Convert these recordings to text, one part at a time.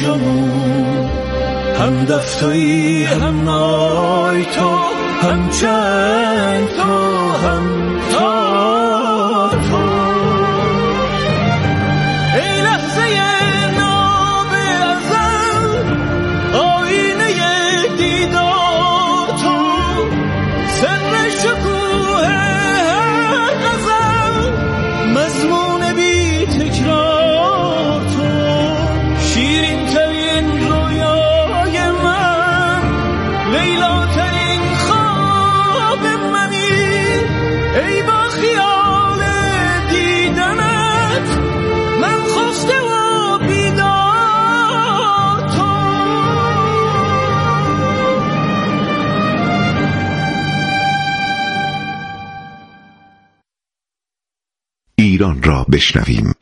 جمون، هم دفتایی هم نای تو، هم چنگ تو، هم تا تو. ای لحظه ناب ازل، آینه دیدار تو، سر شکوه غزل، مضمون بی تکرار تو. شیرین ترین رویای من، لیلا ترین خواب منی، ای با خیال دیدنت من خسته و بیدار تو. ایران را بشنویم.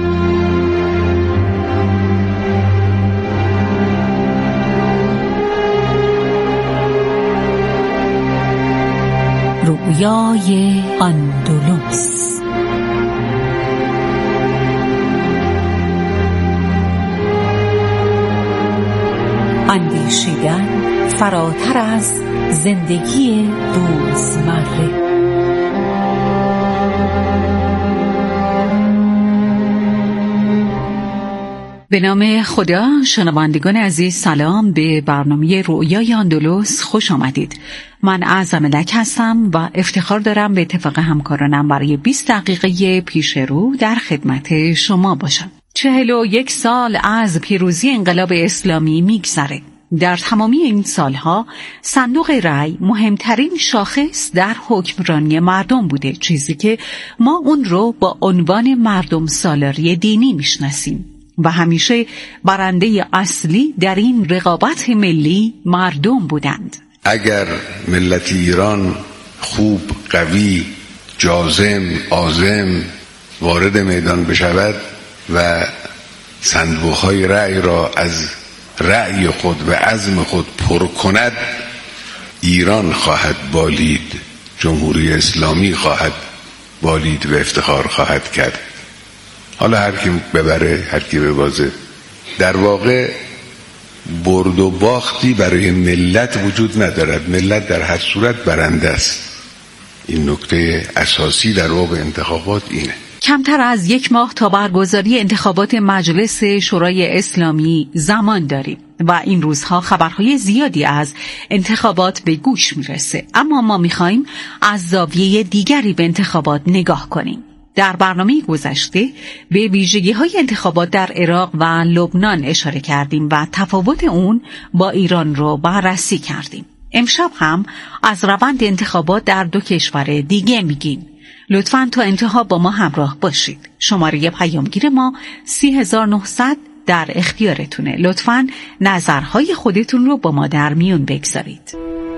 رویای اندلس. اندیشیدن فراتر از زندگی روزمره. به نام خدا. شنوندگان عزیز سلام، به برنامه رویای اندلس خوش آمدید. من اعظم ملک هستم و افتخار دارم به اتفاق همکارانم برای 20 دقیقه پیش رو در خدمت شما باشم. 41 سال از پیروزی انقلاب اسلامی میگذره. در تمامی این سالها صندوق رأی مهمترین شاخص در حکمرانی مردم بوده، چیزی که ما اون رو با عنوان مردم سالاری دینی میشناسیم و همیشه برنده اصلی در این رقابت ملی مردم بودند. اگر ملت ایران خوب، قوی، جازم، عازم وارد میدان بشود و صندوقهای رأی را از رأی خود و عزم خود پر کند، ایران خواهد بالید، جمهوری اسلامی خواهد بالید و افتخار خواهد کرد. حالا هر کی ببره، هر کی ببازه، در واقع برد و باختی برای ملت وجود ندارد. ملت در هر صورت برنده است. این نکته اساسی در واقع انتخابات اینه. کمتر از 1 ماه تا برگزاری انتخابات مجلس شورای اسلامی زمان داریم و این روزها خبرهای زیادی از انتخابات به گوش میرسه، اما ما میخوایم از زاویه دیگری به انتخابات نگاه کنیم. در برنامه گذشته به ویژگی‌های انتخابات در عراق و لبنان اشاره کردیم و تفاوت اون با ایران رو بررسی کردیم. امشب هم از روند انتخابات در 2 کشور دیگه میگیم. لطفاً تا انتها با ما همراه باشید. شماره پیامگیر ما 30900 در اختیارتونه. لطفاً نظرهای خودتون رو با ما در میون بگذارید.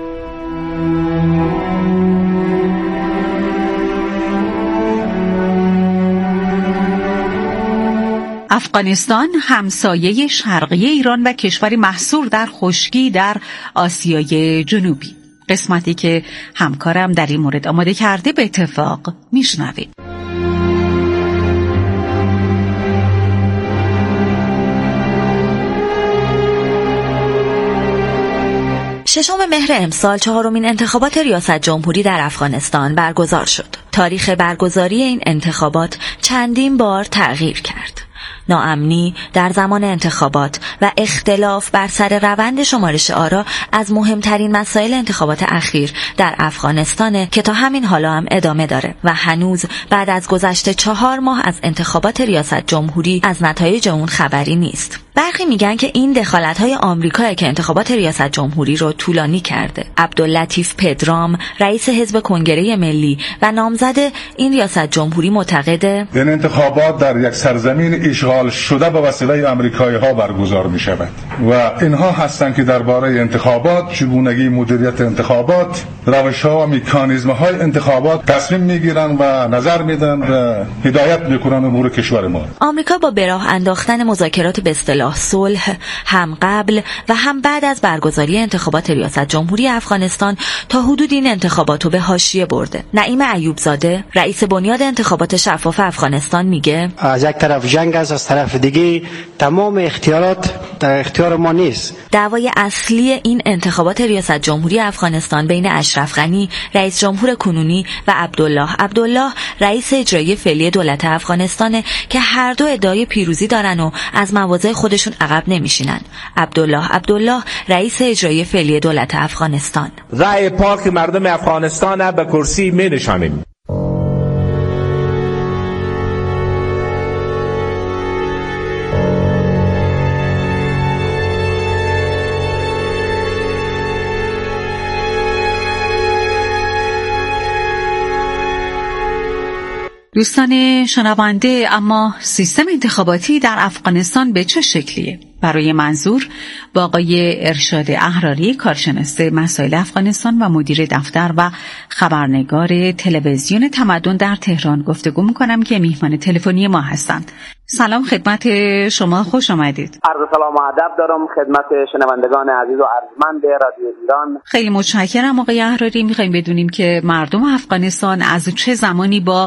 افغانستان همسایه شرقی ایران و کشوری محصور در خشکی در آسیای جنوبی. قسمتی که همکارم در این مورد آماده کرده به اتفاق میشنویم. 6 مهر امسال 4مین انتخابات ریاست جمهوری در افغانستان برگزار شد. تاریخ برگزاری این انتخابات چندین بار تغییر کرد. ناامنی در زمان انتخابات و اختلاف بر سر روند شمارش آرا از مهمترین مسائل انتخابات اخیر در افغانستانه که تا همین حالا هم ادامه داره و هنوز بعد از گذشت 4 ماه از انتخابات ریاست جمهوری از نتایج اون خبری نیست. برخی میگن که این دخالت‌های آمریکا که انتخابات ریاست جمهوری رو طولانی کرده. عبداللطیف پدرام، رئیس حزب کنگره ملی و نامزد این ریاست جمهوری معتقده این انتخابات در یک سرزمین اشغال شده به وسیله آمریکایی‌ها برگزار می‌شود و اینها هستند که درباره انتخابات، چگونگی مدیریت انتخابات، روش‌ها و مکانیزم‌های انتخابات تصمیم می‌گیرند و نظر میدن و هدایت می‌کنند امور کشور ما. آمریکا با به راه انداختن مذاکرات به اصطلاح اصطلاح صلح هم قبل و هم بعد از برگزاری انتخابات ریاست جمهوری افغانستان تا حدود این انتخابات رو به حاشیه برده. نعیم ایوبزاده رئیس بنیاد انتخابات شفاف افغانستان میگه از یک طرف جنگ است، از طرف دیگه تمام اختیارات در اختیار ما نیست. دعوای اصلی این انتخابات ریاست جمهوری افغانستان بین اشرف غنی رئیس جمهور کنونی و عبدالله رئیس اجرایی فعلی دولت افغانستانه که هر دو ادعای پیروزی دارن و از مواضع خودشون عقب نمیشینن. عبدالله رئیس اجرایی فعلی دولت افغانستان: رأی پاک مردم افغانستان به کرسی می نشانیم. دوستان شنونده، اما سیستم انتخاباتی در افغانستان به چه شکلیه؟ برای منظور با آقای ارشاد احراری، کارشناس مسائل افغانستان و مدیر دفتر و خبرنگار تلویزیون تمدن در تهران گفتگو میکنم که میهمان تلفنی ما هستند. سلام خدمت شما، خوش آمدید. عرض سلام و ادب دارم خدمت شنوندگان عزیز و ارجمند رادیو ایران. خیلی متشکرم آقای احراری. میخوایم بدونیم که مردم افغانستان از چه زمانی با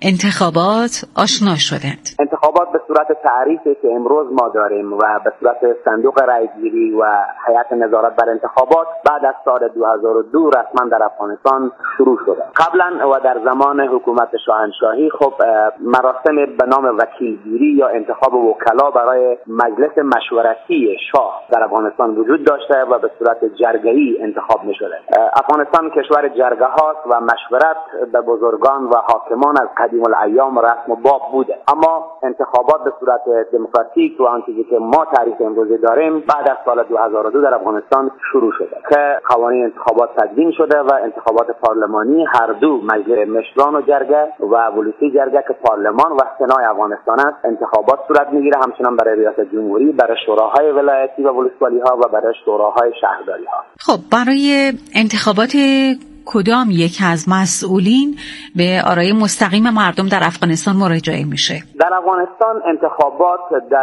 انتخابات آشنا شدند؟ انتخابات به صورت تعریفی که امروز ما داریم و به صورت صندوق رایگیری و هیئت نظارت بر انتخابات بعد از سال 2002 رسما در افغانستان شروع شده. قبلا و در زمان حکومت شاهنشاهی خب مراسم به نام وکیلگیری یا انتخاب وکلا برای مجلس مشورتی شاه در افغانستان وجود داشته و به صورت جرگه‌ای انتخاب می‌شده. افغانستان کشور جرگه هاست و مشورت به بزرگان و حاکمان از قدیم الایام رسم و باب بوده، اما انتخابات به صورت دموکراتیک و آنچه که ما تعریف امروزی داریم بعد از سال 2002 در افغانستان شروع شده که قوانین انتخابات تدوین شده و انتخابات پارلمانی هر دو مجلس مشران و جرگه و ولوسی جرگه که پارلمان و سنای افغانستان است انتخابات صورت میگیره، همچنان برای ریاست جمهوری، برای شوراهای ولایتی و ولسوالی ها و برای شوراهای شهرداری ها. خب برای انتخابات کدام یک از مسئولین به آرای مستقیم مردم در افغانستان مراجعه میشه؟ در افغانستان انتخابات در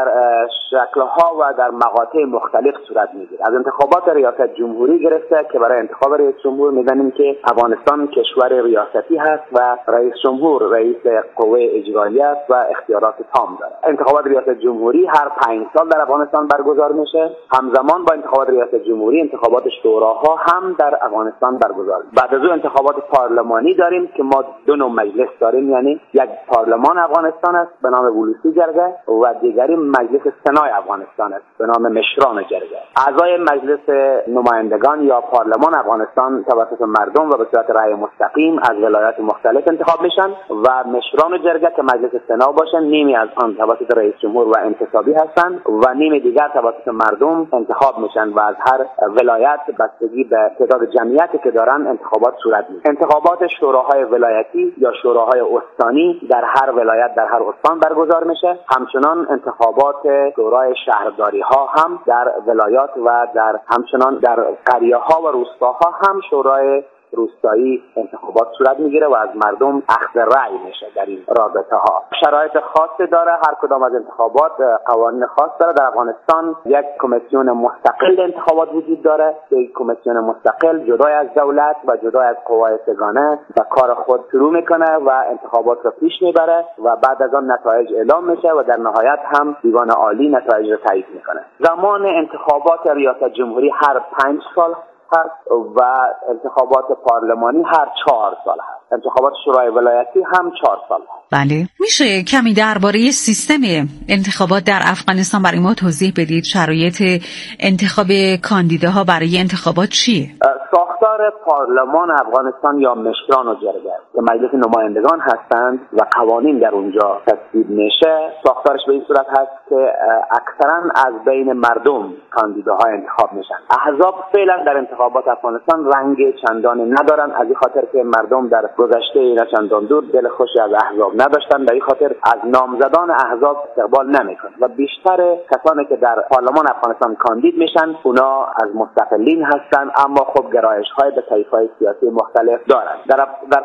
شکل‌ها و در مقاطع مختلف صورت میگیره. از انتخابات ریاست جمهوری گرفته که برای انتخاب رئیس جمهور می‌دانیم که افغانستان کشور ریاستی هست و رئیس جمهور رئیس قوه اجرایی است و اختیارات تام داره. انتخابات ریاست جمهوری هر 5 سال در افغانستان برگزار میشه. همزمان با انتخابات ریاست جمهوری انتخابات شوراها هم در افغانستان برگزار میشه. بعد از اون انتخابات پارلمانی داریم که ما دو نوع مجلس داریم، یعنی یک پارلمان افغانستان است به نام ولوسی جرگه و دیگری مجلس سنای افغانستان است به نام مشران جرگه. اعضای مجلس نمایندگان یا پارلمان افغانستان توسط مردم و به صورت رأی مستقیم از ولایات مختلف انتخاب میشن و مشران جرگه که مجلس سنا باشن نیمی از آن توسط رئیس جمهور و انتصابی هستند و نیم دیگر توسط مردم انتخاب میشن و از هر ولایت بستگی به تعداد جمعیتی که دارن انتخابات صورت میگیره. انتخابات شوراهای ولایتی یا شوراهای استانی در هر ولایت در هر استان برگزار میشه. همچنان انتخابات شورای شهرداری ها هم در ولایات و در همچنان در قریه ها و روستاها هم شورای روستایی انتخابات صورت میگیره و از مردم اخذ رأی میشه در این رابطه ها. شرایط خاصی داره، هر کدام از انتخابات قوانین خاص داره. در افغانستان یک کمیسیون مستقل انتخابات وجود داره. یک کمیسیون مستقل جدای از دولت و جدای از قوای سگانه و کار خود شروع میکنه و انتخابات رو پیش میبره و بعد از آن نتایج اعلام میشه و در نهایت هم دیوان عالی نتایج رو تایید میکنه. زمان انتخابات ریاست جمهوری هر 5 سال هست و انتخابات پارلمانی هر 4 سال هست. انتخابات شورای ولایتی هم 4 سال هست. بله، میشه کمی درباره سیستم انتخابات در افغانستان برای ما توضیح بدید؟ شرایط انتخاب کاندیداها برای انتخابات چیه؟ ساختار پارلمان افغانستان یا مشران و جرگه که مجلس نمایندگان هستند و قوانین در اونجا تصویب میشه، ساختارش به این صورت هست که اکثرا از بین مردم کاندیداها انتخاب میشن. احزاب فعلا در انتخابات افغانستان رنگ چندانی ندارن، از این خاطر که مردم در گذشته نه چندان دور دل خوشی از احزاب نداشتن، در این خاطر از نامزدان احزاب استقبال نمیکنن و بیشتر کسانی که در پارلمان افغانستان کاندید میشن اونا از مستقلین هستن، اما خب گرایش‌های به طیف‌های سیاسی مختلف دارند. در پارلمان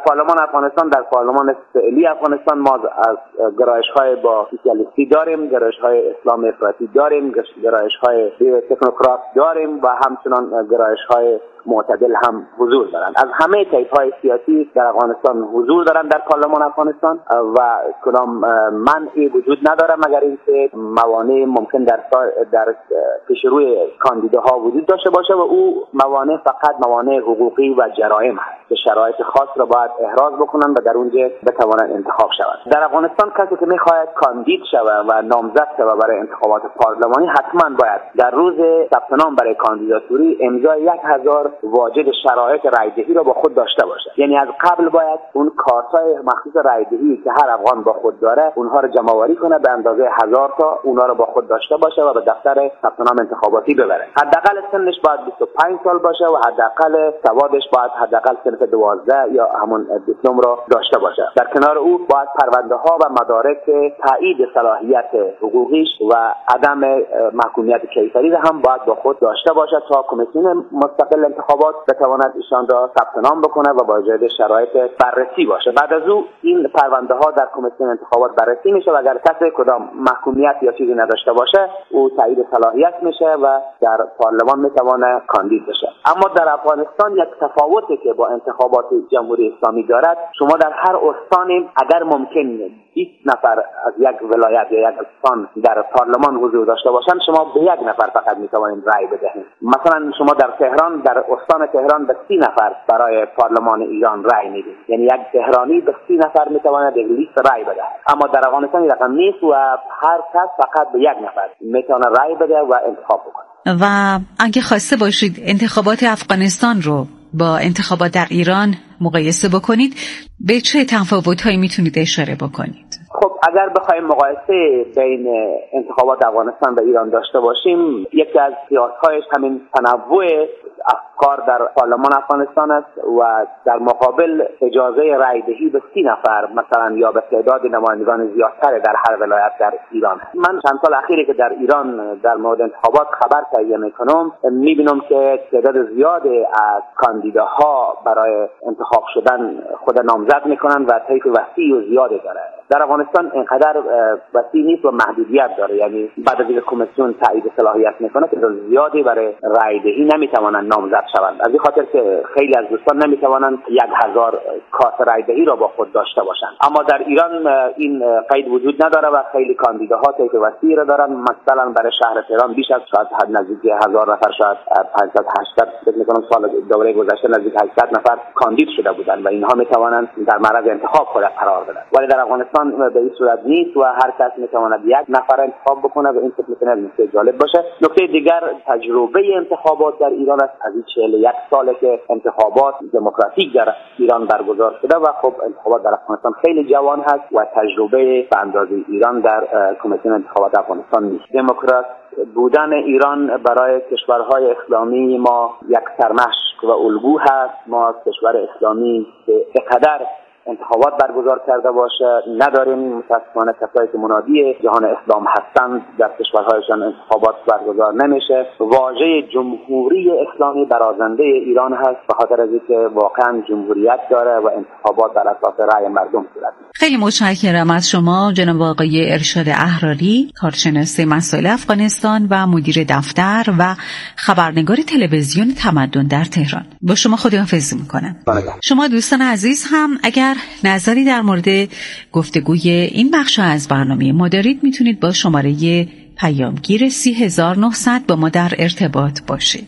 افغانستان در پارلمان فعلی افغانستان ما از گرایش‌های با سوسیالیستی داریم، گرایش‌های اسلام افراطی داریم، گرایش‌های تکنوکرات داریم و همچنان گرایش‌های معتدل هم حضور دارند. از همه طیف‌های سیاسی در افغانستان حضور دارند در پارلمان افغانستان و کدام منعی وجود نداره مگر اینکه موانع ممکن در پیش روی کاندیداها وجود داشته باشه و او موانع فقط موانع حقوقی و جرایم هست که شرایط خاص را باید احراز بکنن و در اونجا بتوانند انتخاب شوند. در افغانستان کسی که می‌خواهد کاندید شود و نامزد شود برای انتخابات پارلمانی حتما باید در روز ثبت نام برای کاندیداتوری امضای 1000 واجد شرایط رایدهی را با خود داشته باشه. یعنی از قبل باید اون کارت‌های مخصوص رایدهی که هر افغان با خود داره اونها رو جمع‌آوری کنه به اندازه 1000 تا، اونها رو با خود داشته باشه و به دفتر ثبت نام انتخاباتی ببره. حداقل سنش باید 25 سال باشه و حداقل سوادش باید حداقل صنف 12 یا همون دیپلم را داشته باشه. در کنار او باید پرونده‌ها و مدارک تایید صلاحیت حقوقیش و عدم محکومیت کیفری را هم باید با خود داشته باشه تا کمیسیون مستقل انتخابات بتواند ایشان را ثبت نام بکنه و با اجرای شرایط بررسی باشه. بعد از او این پرونده ها در کمیسیون انتخابات بررسی میشه و اگر کسی کدام محکومیت یا چیزی نداشته باشه او تایید صلاحیت میشه و در پارلمان میتونه کاندید بشه. اما در افغانستان یک تفاوتی که با انتخابات جمهوری اسلامی دارد، شما در هر استانی اگر ممکن 20 نفر از یک ولایت یا یک استان در پارلمان حضور داشته باشند، شما به یک نفر فقط میتوانید رأی بدهید. مثلا شما در تهران، در استان تهران به 30 نفر برای پارلمان ایران رأی میدید. یعنی یک تهرانی به 30 نفر میتواند یک لیست رأی بده. اما در افغانستان این رقم نیست و هر کس فقط به یک نفر میتونه رأی بده و انتخاب بکنه. و اگه خواسته باشید انتخابات افغانستان رو با انتخابات در ایران مقایسه بکنید، به چه تفاوت‌هایی میتونید اشاره بکنید؟ خب اگر بخوایم مقایسه بین انتخابات افغانستان و ایران داشته باشیم، یکی از قیاس‌هایش همین تنوع افکار در پارلمان افغانستان است و در مقابل اجازه رأی‌دهی به 30 نفر مثلا یا به تعداد نمایندگان زیادتر در هر ولایت در ایران. من چند سال اخیری که در ایران در مورد انتخابات خبر تهیه میکنم، میبینم که تعداد زیادی از کاندیداها برای انتخاب شدن خود نامزد میکنن و طیف وسیع و زیادی داره. در افغانستان اینقدر وسیع نیست و محدودیت داره، یعنی بعد از اینکه کمیسیون تایید صلاحیت میکنه که زیادی برای رأی‌دهی نمیتوانند نامزد شوند. از این خاطر که خیلی از دوستان نمیتوانند 1000 کارت رأی‌دهی را با خود داشته باشند. اما در ایران این قید وجود نداره و خیلی کاندیداها طیف وسیعی را دارن. مثلا برای شهر تهران بیش از شاید نزدیک 1000 نفر، شاید 500-800 فکر می‌کنم سال دوره گذشته نزدیک 800 نفر کاندید شده بودند و اینها میتوانند در معرض انتخاب خود قرار بدن. ولی در افغانستان به این صورت نیست و هر کس میتواند یک نفر انتخاب بکنه و این میتونه نکته جالب باشه. نکته دیگر تجربه انتخابات در ایران است. از این 41 ساله که انتخابات دموکراتیک در ایران برگزار شده و خب انتخابات در افغانستان خیلی جوان هست و تجربه به اندازه ایران در کمیسیون انتخابات افغانستان نیست. دموکرات بودن ایران برای کشورهای اسلامی ما یک سرمشق و الگو هست. ما کشور اسلامی به قدر انتخابات برگزار کرده باشه نداریم. متاسفانه کسایی که منادی جهان اسلام هستند در کشورهایشان انتخابات برگزار نمیشه. واژه جمهوری اسلامی برازنده ایران هست به خاطر از اینکه واقعا جمهوریت داره و انتخابات بر اساس رأی مردم صورت میگیره. خیلی متشکرم از شما جناب آقای ارشاد احراری، کارشناس مسائل افغانستان و مدیر دفتر و خبرنگار تلویزیون تمدن در تهران. با شما خداحافظی میکنم. شما دوستان عزیز هم اگر نظری در مورد گفتگوی این بخش از برنامه ما دارید، میتونید با شماره پیامگیر 30900 با ما در ارتباط باشید.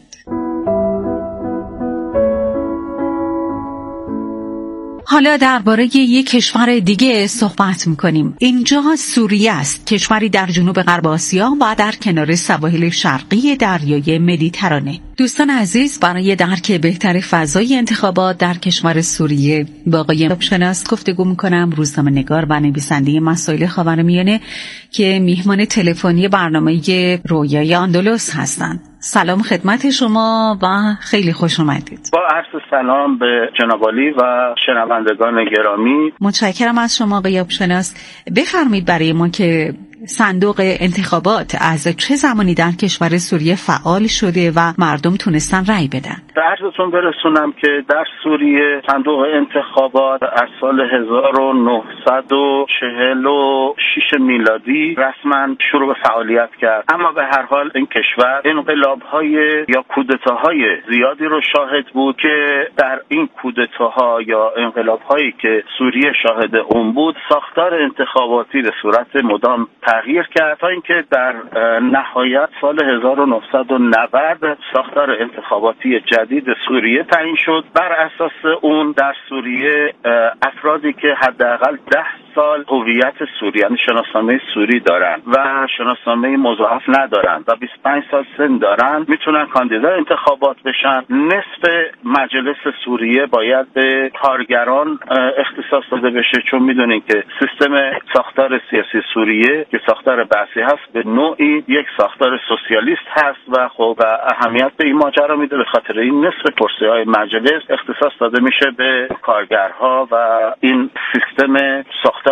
حالا درباره یک کشور دیگه صحبت می‌کنیم. اینجا سوریه است، کشوری در جنوب غرب آسیا و در کنار سواحل شرقی دریای مدیترانه. دوستان عزیز، برای درک بهتر فضای انتخابات در کشور سوریه با آقای شناس گفتگو می‌کنم، روزنامه‌نگار و نویسنده مسائل خاورمیانه که میهمان تلفنی برنامه رویای اندلس هستند. سلام خدمت شما و خیلی خوش اومدید. با عرض سلام به جناب عالی و شنوندگان گرامی. متشکرم از شما آقای شناس. بفرمایید برای ما که صندوق انتخابات از چه زمانی در کشور سوریه فعال شده و مردم تونستن رأی بدن؟ به عرضتون برسونم که در سوریه صندوق انتخابات از سال 1946 میلادی رسما شروع به فعالیت کرد، اما به هر حال این کشور انقلاب‌های یا کودتاهای زیادی رو شاهد بود که در این کودتاها یا انقلاب‌هایی که سوریه شاهد اون بود ساختار انتخاباتی به صورت مدام تغییر کرد تا اینکه در نهایت سال 1990 ساختار انتخاباتی جدید سوریه تعیین شد. بر اساس اون در سوریه افرادی که حداقل 10 سال هویت سوری یعنی شناسنامه سوری دارن و شناسنامه مضاعف ندارن و 25 سال سن دارن میتونن کاندیدا انتخابات بشن. نصف مجلس سوریه باید به کارگران اختصاص داده بشه، چون میدونین که سیستم ساختار سیاسی سوریه که ساختار بحثی هست به نوعی یک ساختار سوسیالیست هست و خب اهمیت به این ماجرا میده، به خاطر این نصف کرسی‌های مجلس اختصاص داده میشه به کارگرها و این سیستم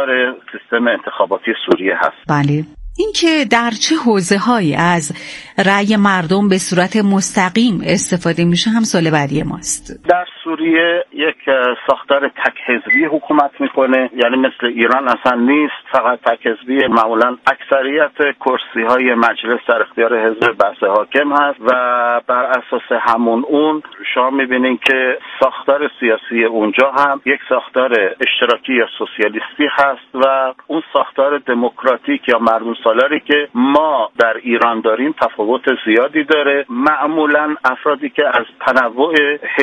سیستم انتخاباتی سوریه هست. بله. اینکه در چه حوزه‌هایی از رأی مردم به صورت مستقیم استفاده میشه هم سوال بعدی ماست. در سوریه یک ساختار تک حزبی حکومت میکنه، یعنی مثل ایران اصلا نیست، فقط تک حزبی. معمولا اکثریت کرسی‌های مجلس در اختیار حزب بعث حاکم هست و بر اساس همون اون شما میبینین که ساختار سیاسی اونجا هم یک ساختار اشتراکی یا سوسیالیستی هست و اون ساختار دموکراتیک یا مردم سالاری که ما در ایران داریم تفاوت زیادی داره. معمولا افرادی که از تنوع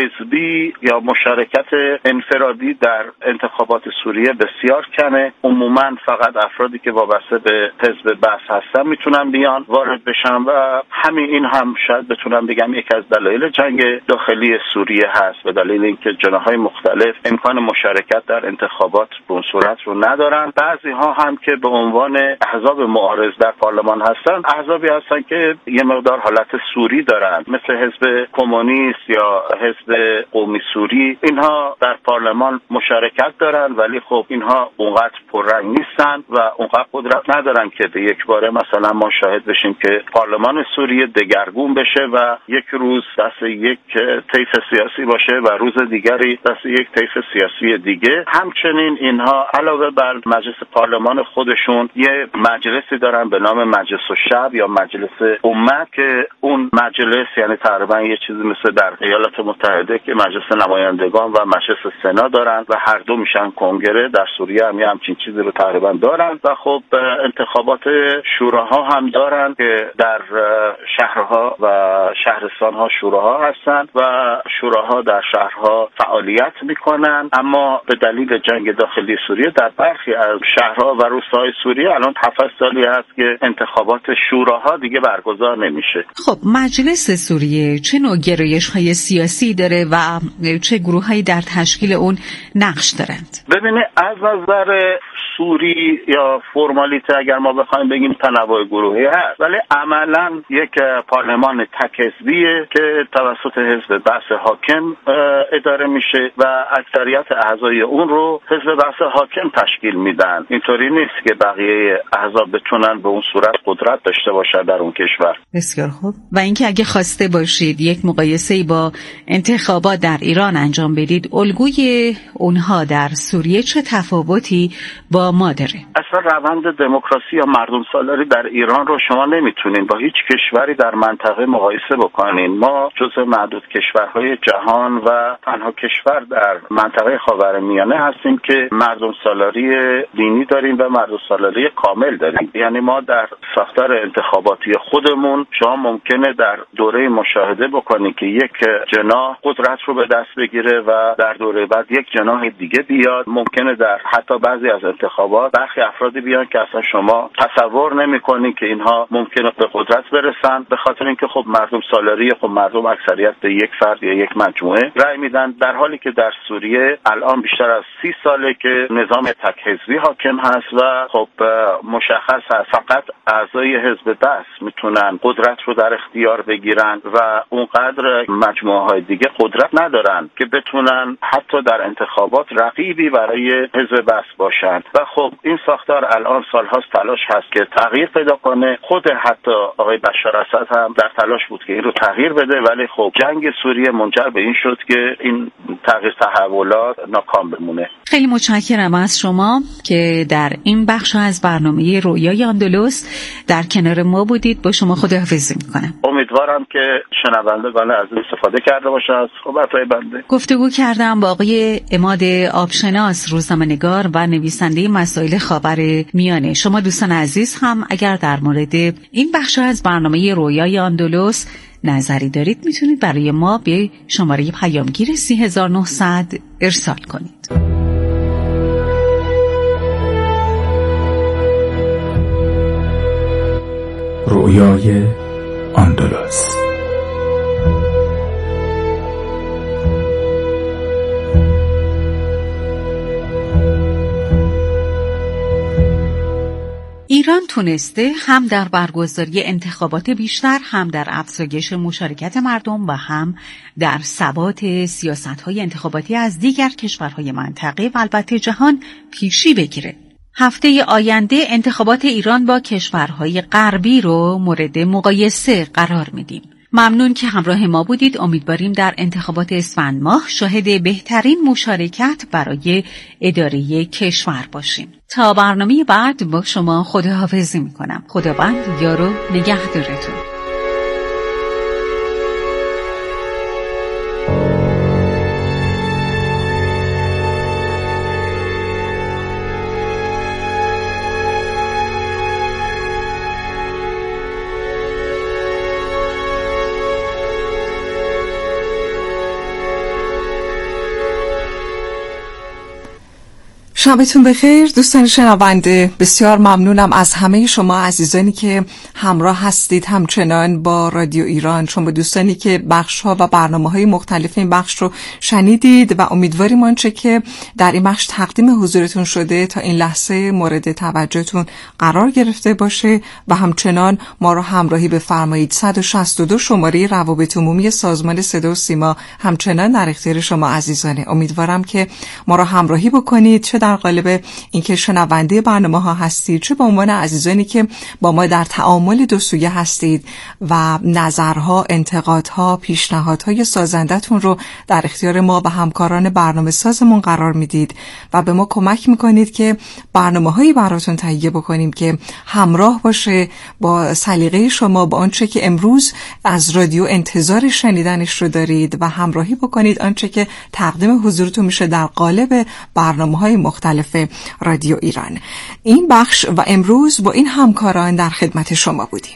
حزبی یا مشارکت انفرادی در انتخابات سوریه بسیار کمه. عموما فقط افرادی که وابسته به حزب بعث هستن میتونن بیان وارد بشن و همین این هم شاید بتونم بگم یکی از دلایل جنگ داخلی سوریه هست، به دلیل اینکه جناح‌های مختلف امکان مشارکت در انتخابات به اون صورت رو ندارن. بعضی ها هم که به عنوان احزاب معارض در پارلمان هستن، احزابی هستن که یه مقدار حالت سوری دارن، مثل حزب کمونیست یا حزب قومی سوری. اینها در پارلمان مشارکت دارن ولی خب اینها اونقدر پررنگ نیستن و اونقدر قدرت ندارن که به یک باره مثلا ما شاهد بشیم که پارلمان سوریه دگرگون بشه و یک روز دست یک طیف سیاسی باشه و روز دیگری دست یک طیف سیاسی دیگه. همچنین اینها علاوه بر مجلس پارلمان خودشون یه مجلسی دارن به نام مجلس الشعب یا مجلس امت که اون مجلس یعنی تقریبا یه چیزی مثل در ایالات متحده که مجلس نمایندگان و مجلس سنا دارن و هر دو میشن کنگره. در سوریه هم همچین چیزی رو تقریبا دارن و خب انتخابات شوراها هم دارن که در شهرها و شهرستانها شوراها هستن و شوراها در شهرها فعالیت میکنن. اما به دلیل جنگ داخلی سوریه در برخی از شهرها و روستاهای سوریه الان 7 سالی هست که انتخابات شوراها دیگه برگزار نمیشه. خب مجلس سوریه چه نوع گرایش‌های سیاسی داره و چه گروه‌هایی در تشکیل اون نقش دارند؟ ببینید از نظر سوری یا فرمالیته اگر ما بخوایم بگیم تنوع گروهی هست، ولی عملاً یک پارلمان تک حزبیه که توسط حزب بعث حاکم اداره میشه و اکثریت اعضای اون رو حزب بعث حاکم تشکیل میدن. اینطوری نیست که بقیه احزاب بتونن به اون صورت قدرت داشته باشن در اون کشور. بسیار خوب. و اینکه اگه خواسته باشید یک مقایسه‌ای با انتخابات در ایران انجام بدید، الگوی اونها در سوریه چه تفاوتی با ما داره؟ اصلا روند دموکراسی یا مردم سالاری در ایران رو شما نمیتونین با هیچ کشوری در منطقه مقایسه بکنین. ما جزو معدود کشورهای جهان و تنها کشور در منطقه خاورمیانه هستیم که مردم سالاری دینی داریم و مردم سالاری کامل داریم. یعنی ما در ساختار انتخاباتی خودمون شما ممکنه در دوره مشاهده بکنید که یک جناح قدرت رو به دست بگیره و در دوره بعد یک جناح دیگه بیاد. ممکنه در حتی بعضی از انتخابات برخی افرادی بیان که اصلا شما تصور نمی‌کنید که اینها ممکنه به قدرت برسن، به خاطر اینکه خب مردم سالاری، خب مردم اکثریت به یک فرد یا یک مجموعه رأی میدن، در حالی که در سوریه الان بیشتر از 30 ساله که نظام تک حزبی حاکم هست و خب مشخص هست فقط اعضای حزب بعث میتونن قدرت رو در اختیار بگیرن و اونقدر مجموعه‌های دیگه قدرت ندارن که بتونن حتی در انتخابات رقیبی برای حزب بعث باشن. و و خب این ساختار الان سالهاست تلاش هست که تغییر پیدا کنه. خود حتی آقای بشار اسد هم در تلاش بود که این رو تغییر بده، ولی خب جنگ سوریه منجر به این شد که این تغییر تحولات ناکام بمونه. خیلی متشکرم از شما که در این بخش از برنامه رویای اندلس در کنار ما بودید. با شما خداحافظی میکنم. امیدوارم که شنوندگان از استفاده کرده باشن از صحبت‌های بنده. گفتگو کردم با آقای عماد آبشناس، روزنامه‌نگار و نویسنده مسائل خاورمیانه. شما دوستان عزیز هم اگر در مورد این بخش از برنامه رویای اندلس نظری دارید میتونید برای ما به شماره پیامگیر 3900 ارسال کنید. رویای اندلس. ایران تونسته هم در برگزاری انتخابات بیشتر، هم در افزایش مشارکت مردم و هم در ثبات سیاست‌های انتخاباتی از دیگر کشورهای منطقه و البته جهان پیشی بگیره. هفته آینده انتخابات ایران با کشورهای غربی رو مورد مقایسه قرار میدیم. ممنون که همراه ما بودید. امیدواریم در انتخابات اسفند ماه شاهد بهترین مشارکت برای اداره کشور باشیم. تا برنامه بعد با شما خداحافظی میکنم. خداوند یار و نگهدارتون. شبتون بخیر دوستان شنونده. بسیار ممنونم از همه شما عزیزانی که همراه هستید همچنان با رادیو ایران، شما دوستانی که بخش‌ها و برنامه‌های مختلف این بخش رو شنیدید و امیدواریم آنچه که در این بخش تقدیم حضورتون شده تا این لحظه مورد توجهتون قرار گرفته باشه و همچنان ما رو همراهی بفرمایید. 162 شماره روابط عمومی سازمان صدا و سیما همچنان در اختیار شما عزیزانه. امیدوارم که ما رو همراهی بکنید، چه در قالب اینکه شنونده برنامه‌ها هستید، چه به عنوان عزیزانی که با ما در تعامل دو سویه هستید و نظرها، انتقادها، پیشنهادهای سازندتون رو در اختیار ما و همکاران برنامه سازمون قرار میدید و به ما کمک میکنید که برنامه‌هایی براتون تهیه بکنیم که همراه باشه با سلیقه شما، با آنچه که امروز از رادیو انتظار شنیدنش رو دارید و همراهی بکنید آنچه که تقدیم حضورتون میشه در قالب برنامه‌های مختلف رادیو ایران. این بخش و امروز با این همکاران در خدمت شما بودیم.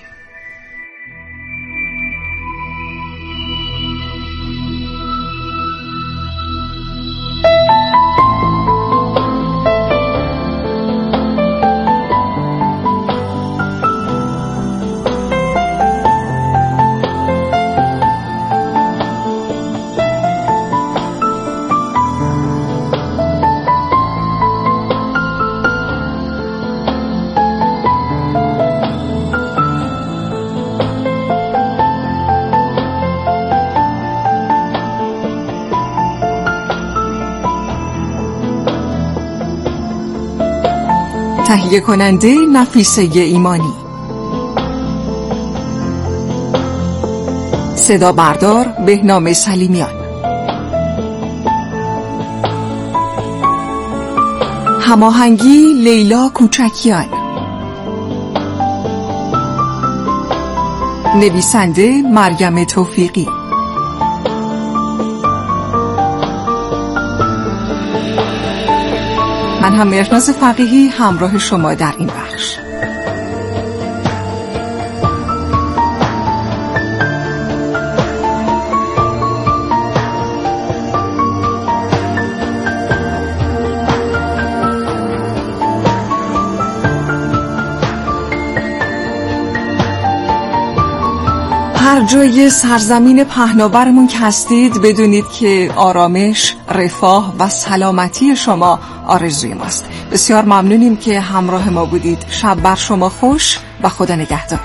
تهیه کننده نفیسه ایمانی، صدا بردار بهنام سلیمیان، هماهنگی لیلا کوچکیان، نویسنده مریم توفیقی. من هم مهرناز فقیهی همراه شما در این بخش. هر جای سرزمین پهناورمون که هستید بدونید که آرامش، رفاه و سلامتی شما آرزوی ماست. بسیار ممنونیم که همراه ما بودید. شب بر شما خوش و خدا نگهدار.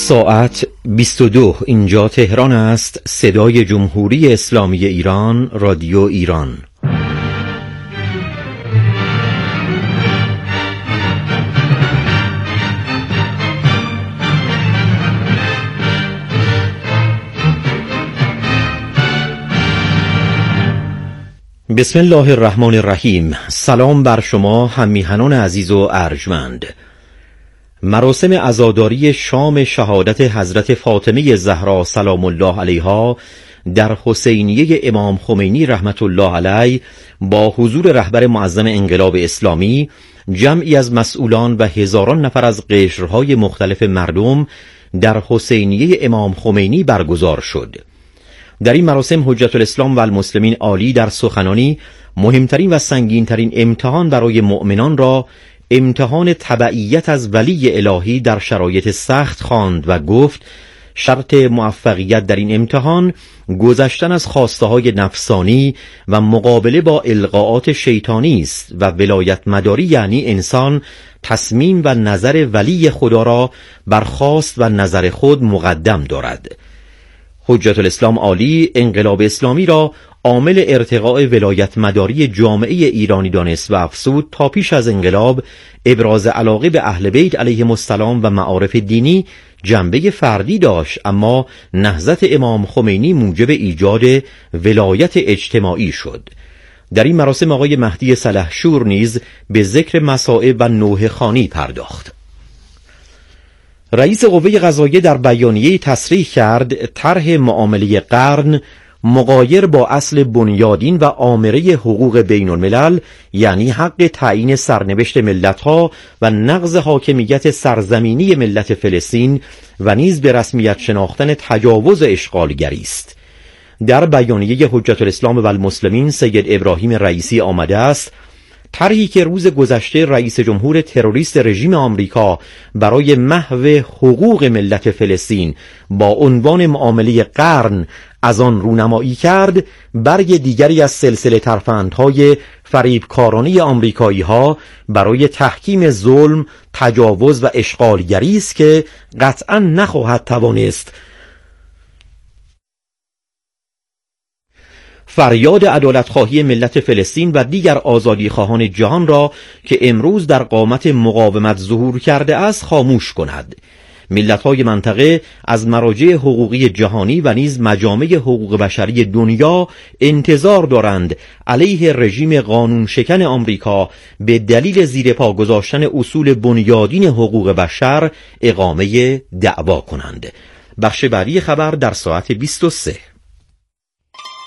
ساعت 22 اینجا تهران است. صدای جمهوری اسلامی ایران، رادیو ایران. بسم الله الرحمن الرحیم. سلام بر شما هممیهنان عزیز و ارجمند. مراسم عزاداری شام شهادت حضرت فاطمه زهرا سلام الله علیها در حسینیه امام خمینی رحمت الله علیه با حضور رهبر معظم انقلاب اسلامی، جمعی از مسئولان و هزاران نفر از قشرهای مختلف مردم در حسینیه امام خمینی برگزار شد. در این مراسم حجت الاسلام و المسلمین عالی در سخنانی مهمترین و سنگینترین امتحان برای مؤمنان را امتحان تبعیت از ولی الهی در شرایط سخت خواند و گفت شرط موفقیت در این امتحان گذشتن از خواسته های نفسانی و مقابله با القاءات شیطانی است و ولایت مداری یعنی انسان تصمیم و نظر ولی خدا را بر خواست و نظر خود مقدم دارد. حجت الاسلام عالی انقلاب اسلامی را عامل ارتقاء ولایت مداری جامعه ایرانی دانست و افزود تا پیش از انقلاب ابراز علاقه به اهل بیت علیهم السلام و معارف دینی جنبه فردی داشت، اما نهضت امام خمینی موجب ایجاد ولایت اجتماعی شد. در این مراسم آقای مهدی سلحشور نیز به ذکر مصائب و نوحه خوانی پرداخت. رئیس قوه قضاییه در بیانیه تصریح کرد طرح معامله قرن مغایر با اصل بنیادین و آمره حقوق بین الملل، یعنی حق تعیین سرنوشت ملت‌ها و نقض حاکمیت سرزمینی ملت فلسطین و نیز به رسمیت شناختن تجاوز اشغالگری است. در بیانیه حجت الاسلام و المسلمین سید ابراهیم رئیسی آمده است طرحی که روز گذشته رئیس جمهور تروریست رژیم آمریکا برای محو حقوق ملت فلسطین با عنوان معامله قرن از آن رونمایی کرد، برگ دیگری از سلسله ترفندهای فریبکارانه آمریکایی‌ها برای تحکیم ظلم، تجاوز و اشغالگری است که قطعاً نخواهد توانست فریاد عدالت‌خواهی ملت فلسطین و دیگر آزادیخواهان جهان را که امروز در قامت مقاومت ظهور کرده است خاموش کند. ملت‌های منطقه از مراجع حقوقی جهانی و نیز مجامع حقوق بشری دنیا انتظار دارند علیه رژیم قانون شکن آمریکا به دلیل زیر پا گذاشتن اصول بنیادین حقوق بشر اقامه دعوا کنند. بخش بعدی خبر در ساعت 23.